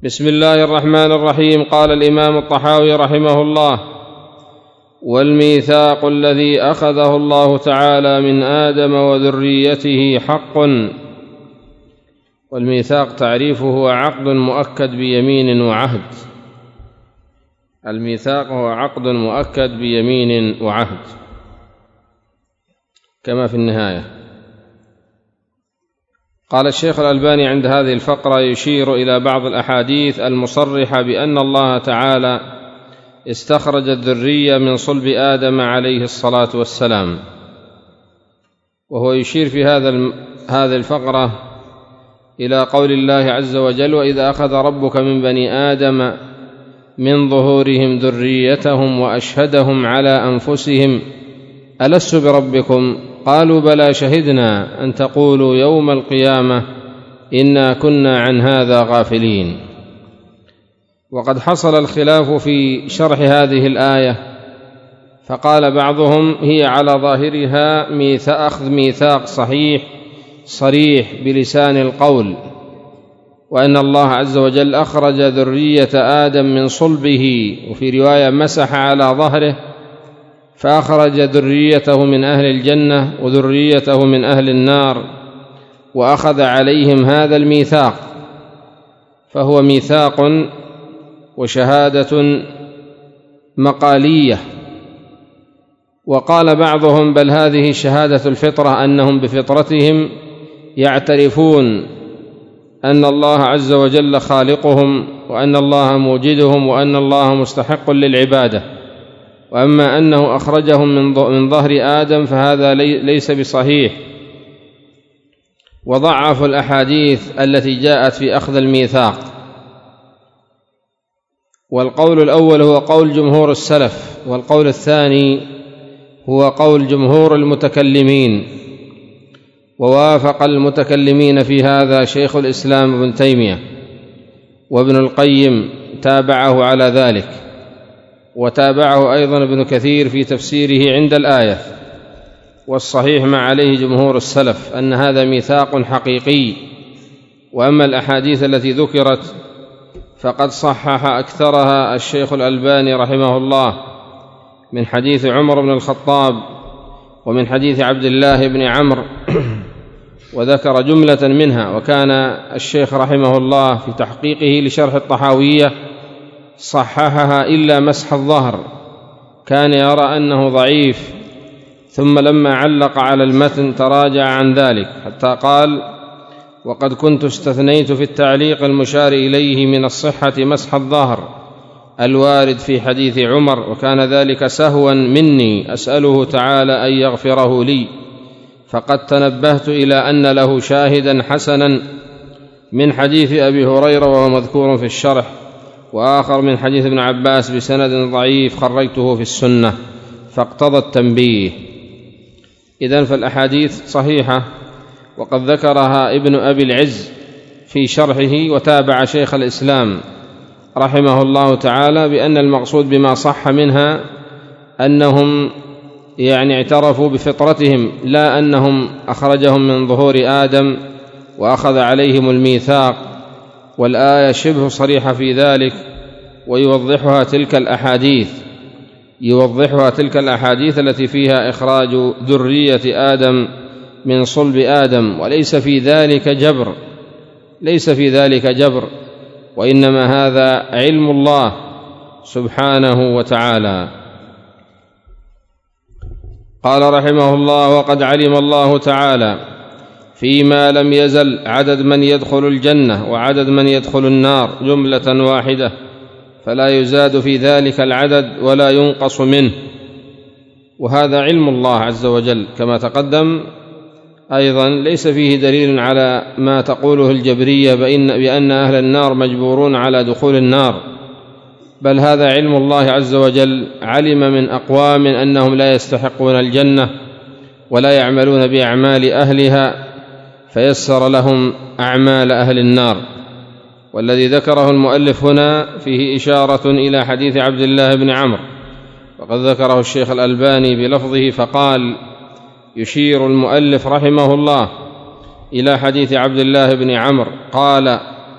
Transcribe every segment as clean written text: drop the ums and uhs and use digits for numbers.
بسم الله الرحمن الرحيم. قال الإمام الطحاوي رحمه الله: والميثاق الذي أخذه الله تعالى من آدم وذريته حق. والميثاق تعريفه هو عقد مؤكد بيمين وعهد. الميثاق هو عقد مؤكد بيمين وعهد كما في النهاية. قال الشيخ الألباني عند هذه الفقرة: يشير إلى بعض الأحاديث المصرحة بأن الله تعالى استخرج الذرية من صلب آدم عليه الصلاة والسلام. وهو يشير في هذه الفقرة إلى قول الله عز وجل: وإذا أخذ ربك من بني آدم من ظهورهم ذريتهم وأشهدهم على أنفسهم ألست بربكم قالوا بلى شهدنا أن تقولوا يوم القيامة إنا كنا عن هذا غافلين. وقد حصل الخلاف في شرح هذه الآية، فقال بعضهم: هي على ظاهرها أخذ ميثاق صريح بلسان القول، وأن الله عز وجل أخرج ذرية آدم من صلبه، وفي رواية مسح على ظهره فأخرج ذريته من أهل الجنة وذريته من أهل النار، وأخذ عليهم هذا الميثاق، فهو ميثاق وشهادة مقالية. وقال بعضهم: بل هذه شهادة الفطرة، أنهم بفطرتهم يعترفون أن الله عز وجل خالقهم، وأن الله موجدهم، وأن الله مستحق للعبادة. وأما أنه أخرجهم من ظهر آدم فهذا ليس بصحيح. وضعفوا الأحاديث التي جاءت في أخذ الميثاق. والقول الأول هو قول جمهور السلف، والقول الثاني هو قول جمهور المتكلمين. ووافق المتكلمين في هذا شيخ الإسلام ابن تيمية، وابن القيم تابعه على ذلك، وتابعه أيضا ابن كثير في تفسيره عند الآية. والصحيح ما عليه جمهور السلف أن هذا ميثاق حقيقي. وأما الأحاديث التي ذكرت فقد صحح أكثرها الشيخ الألباني رحمه الله، من حديث عمر بن الخطاب، ومن حديث عبد الله بن عمرو، وذكر جملة منها. وكان الشيخ رحمه الله في تحقيقه لشرح الطحاوية صححها إلا مسح الظهر، كان يرى أنه ضعيف، ثم لما علق على المتن تراجع عن ذلك حتى قال: وقد كنت استثنيت في التعليق المشار إليه من الصحة مسح الظهر الوارد في حديث عمر، وكان ذلك سهوا مني، أسأله تعالى أن يغفره لي، فقد تنبهت إلى أن له شاهدا حسنا من حديث أبي هريرة وهو مذكور في الشرح، وآخر من حديث ابن عباس بسند ضعيف خرجته في السنة، فاقتضى التنبيه. إذن فالأحاديث صحيحة، وقد ذكرها ابن أبي العز في شرحه، وتابع شيخ الإسلام رحمه الله تعالى بأن المقصود بما صح منها أنهم اعترفوا بفطرتهم، لا أنهم أخرجهم من ظهور آدم وأخذ عليهم الميثاق. والآية شبه صريحة في ذلك، ويوضحها تلك الأحاديث التي فيها إخراج ذرية آدم من صلب آدم، وليس في ذلك جبر، وإنما هذا علم الله سبحانه وتعالى. قال رحمه الله: وقد علم الله تعالى فيما لم يزل عدد من يدخل الجنة وعدد من يدخل النار جملة واحدة، فلا يزاد في ذلك العدد ولا ينقص منه. وهذا علم الله عز وجل كما تقدم. أيضا ليس فيه دليل على ما تقوله الجبرية بأن أهل النار مجبورون على دخول النار، بل هذا علم الله عز وجل. علم من أقوام أنهم لا يستحقون الجنة ولا يعملون بأعمال أهلها، فيسر لهم أعمال أهل النار. والذي ذكره المؤلف هنا فيه إشارة إلى حديث عبد الله بن عمرو، وقد ذكره الشيخ الألباني بلفظه، فقال: يشير المؤلف رحمه الله إلى حديث عبد الله بن عمرو قال: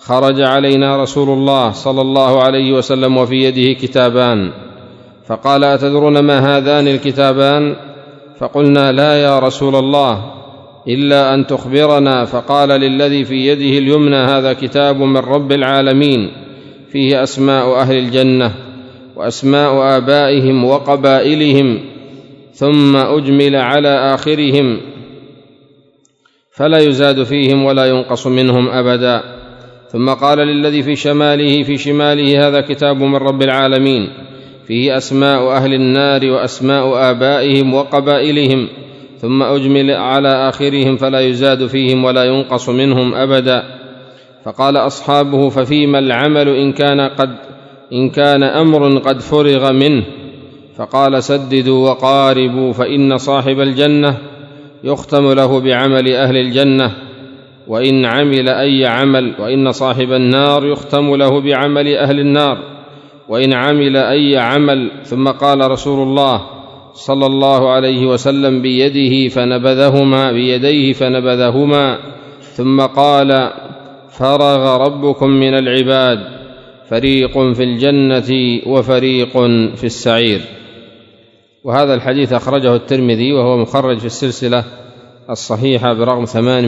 خرج علينا رسول الله صلى الله عليه وسلم وفي يده كتابان، فقال: أتدرون ما هذان الكتابان؟ فقلنا: لا يا رسول الله، إلا أن تخبرنا. فقال: للذي في يده اليمنى هذا كتاب من رب العالمين، فيه أسماء أهل الجنة وأسماء آبائهم وقبائلهم، ثم أجمل على آخرهم فلا يزاد فيهم ولا ينقص منهم أبدا. ثم قال: للذي في شماله هذا كتاب من رب العالمين، فيه أسماء أهل النار وأسماء آبائهم وقبائلهم، ثم أجمل على آخرهم فلا يزاد فيهم ولا ينقص منهم أبدا. فقال أصحابه: ففيما العمل إن كان أمر قد فرغ منه؟ فقال: سددوا وقاربوا، فإن صاحب الجنة يختم له بعمل أهل الجنة وإن عمل أي عمل، وإن صاحب النار يختم له بعمل أهل النار وإن عمل أي عمل. ثم قال رسول الله صلى الله عليه وسلم بيديه فنبذهما، ثم قال: فرغ ربكم من العباد، فريق في الجنة وفريق في السعير. وهذا الحديث أخرجه الترمذي، وهو مخرج في السلسلة الصحيحة برقم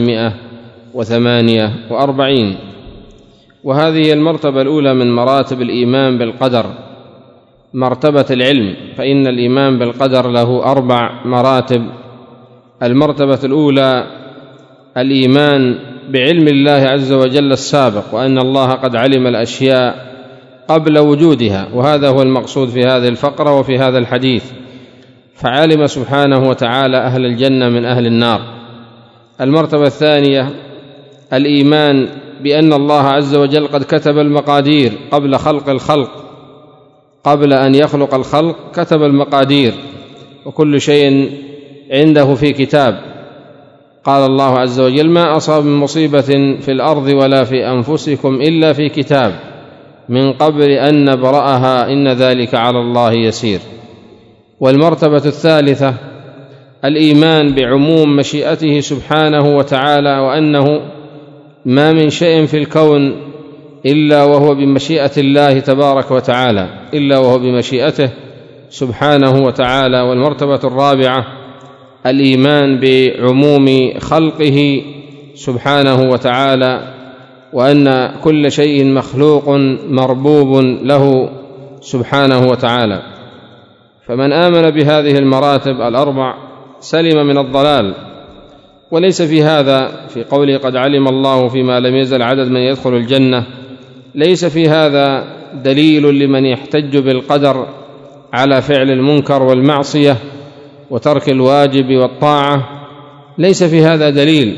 848. وهذه المرتبة الأولى من مراتب الإيمان بالقدر، مرتبة العلم، فإن الإيمان بالقدر له 4 مراتب. المرتبة الأولى الإيمان بعلم الله عز وجل السابق، وأن الله قد علم الأشياء قبل وجودها، وهذا هو المقصود في هذه الفقرة وفي هذا الحديث، فعلم سبحانه وتعالى أهل الجنة من أهل النار. المرتبة الثانية الإيمان بأن الله عز وجل قد كتب المقادير قبل خلق الخلق، قبل أن يخلق الخلق كتب المقادير، وكل شيء عنده في كتاب. قال الله عز وجل: ما أصاب من مصيبة في الأرض ولا في أنفسكم إلا في كتاب من قبل أن نبرأها إن ذلك على الله يسير. والمرتبة الثالثة الإيمان بعموم مشيئته سبحانه وتعالى، وأنه ما من شيء في الكون إلا وهو بمشيئة الله تبارك وتعالى، إلا وهو بمشيئته سبحانه وتعالى. والمرتبة الرابعة الإيمان بعموم خلقه سبحانه وتعالى، وأن كل شيء مخلوق مربوب له سبحانه وتعالى. فمن آمن بهذه المراتب ال4 سلم من الضلال. وليس في هذا، في قوله قد علم الله فيما لم يزل عدد من يدخل الجنة، ليس في هذا دليل لمن يحتج بالقدر على فعل المنكر والمعصية وترك الواجب والطاعة، ليس في هذا دليل.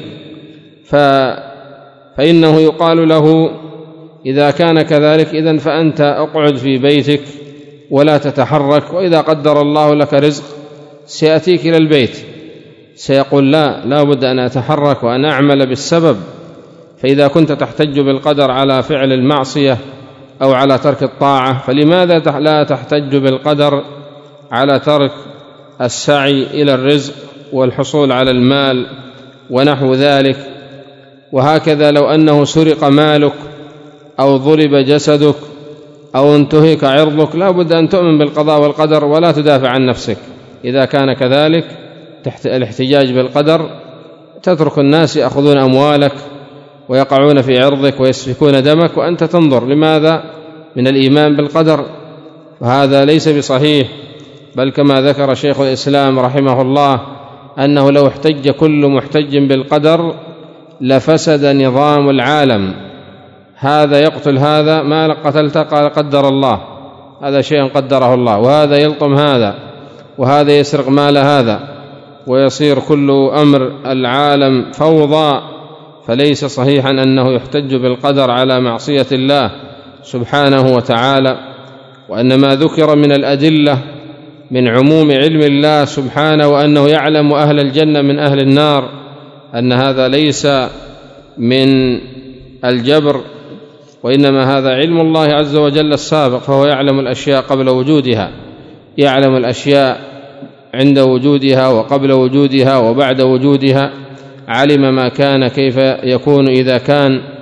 فإنه يقال له: إذا كان كذلك إذن فأنت أقعد في بيتك ولا تتحرك، وإذا قدر الله لك رزق سيأتيك إلى البيت. سيقول: لا بد أن أتحرك وأن أعمل بالسبب. فإذا كنت تحتج بالقدر على فعل المعصية أو على ترك الطاعة، فلماذا لا تحتج بالقدر على ترك السعي إلى الرزق والحصول على المال ونحو ذلك؟ وهكذا لو أنه سرق مالك أو ضرب جسدك أو انتهك عرضك، لا بد أن تؤمن بالقضاء والقدر ولا تدافع عن نفسك. إذا كان كذلك الاحتجاج بالقدر تترك الناس يأخذون أموالك ويقعون في عرضك ويسفكون دمك وأنت تنظر. لماذا؟ من الإيمان بالقدر. وهذا ليس بصحيح، بل كما ذكر شيخ الإسلام رحمه الله أنه لو احتج كل محتج بالقدر لفسد نظام العالم. هذا يقتل هذا، ما قتلت قال قدر الله، هذا شيء قدره الله، وهذا يلطم هذا، وهذا يسرق مال هذا، ويصير كل أمر العالم فوضى. فليس صحيحا أنه يحتج بالقدر على معصية الله سبحانه وتعالى. وأن ما ذكر من الأدلة من عموم علم الله سبحانه وأنه يعلم أهل الجنة من أهل النار، أن هذا ليس من الجبر، وإنما هذا علم الله عز وجل السابق، فهو يعلم الأشياء قبل وجودها، يعلم الأشياء عند وجودها وقبل وجودها وبعد وجودها، علم ما كان كيف يكون إذا كان،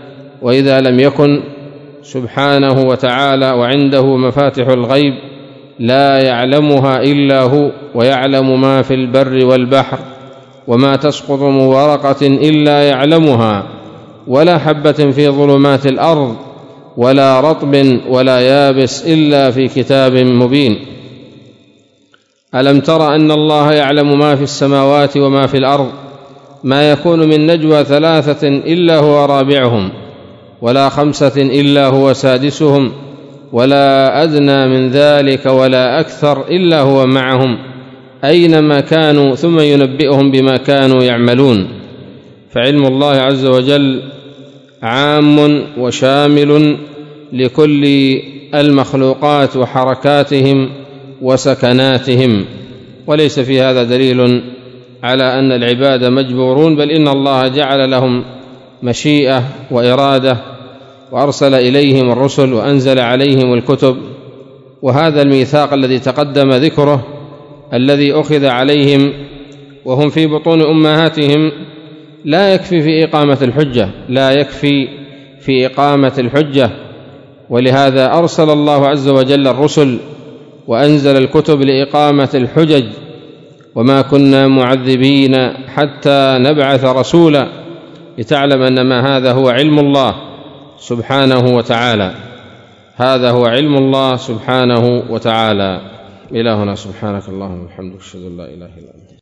وإذا لم يكن سبحانه وتعالى وعنده مفاتح الغيب لا يعلمها إلا هو، ويعلم ما في البر والبحر، وما تسقط من ورقة إلا يعلمها، ولا حبة في ظلمات الأرض ولا رطب ولا يابس إلا في كتاب مبين. ألم تر أن الله يعلم ما في السماوات وما في الأرض، ما يكون من نجوى 3 إلا هو رابعهم، ولا 5 إلا هو سادسهم، ولا أدنى من ذلك ولا أكثر إلا هو معهم أينما كانوا ثم ينبئهم بما كانوا يعملون. فعلم الله عز وجل عام وشامل لكل المخلوقات وحركاتهم وسكناتهم، وليس في هذا دليل على أن العباد مجبورون، بل إن الله جعل لهم مشيئة وإرادة، وأرسل إليهم الرسل وأنزل عليهم الكتب. وهذا الميثاق الذي تقدم ذكره الذي أخذ عليهم وهم في بطون أمهاتهم لا يكفي في إقامة الحجة، لا يكفي في إقامة الحجة، ولهذا أرسل الله عز وجل الرسل وأنزل الكتب لإقامة الحجج. وما كنا معذبين حتى نبعث رسولا، لتعلم أن ما هذا هو علم الله سبحانه وتعالى، هذا هو علم الله سبحانه وتعالى. إلهنا سبحانك اللهم وبحمدك أشهد أن لا إله إلا أنت.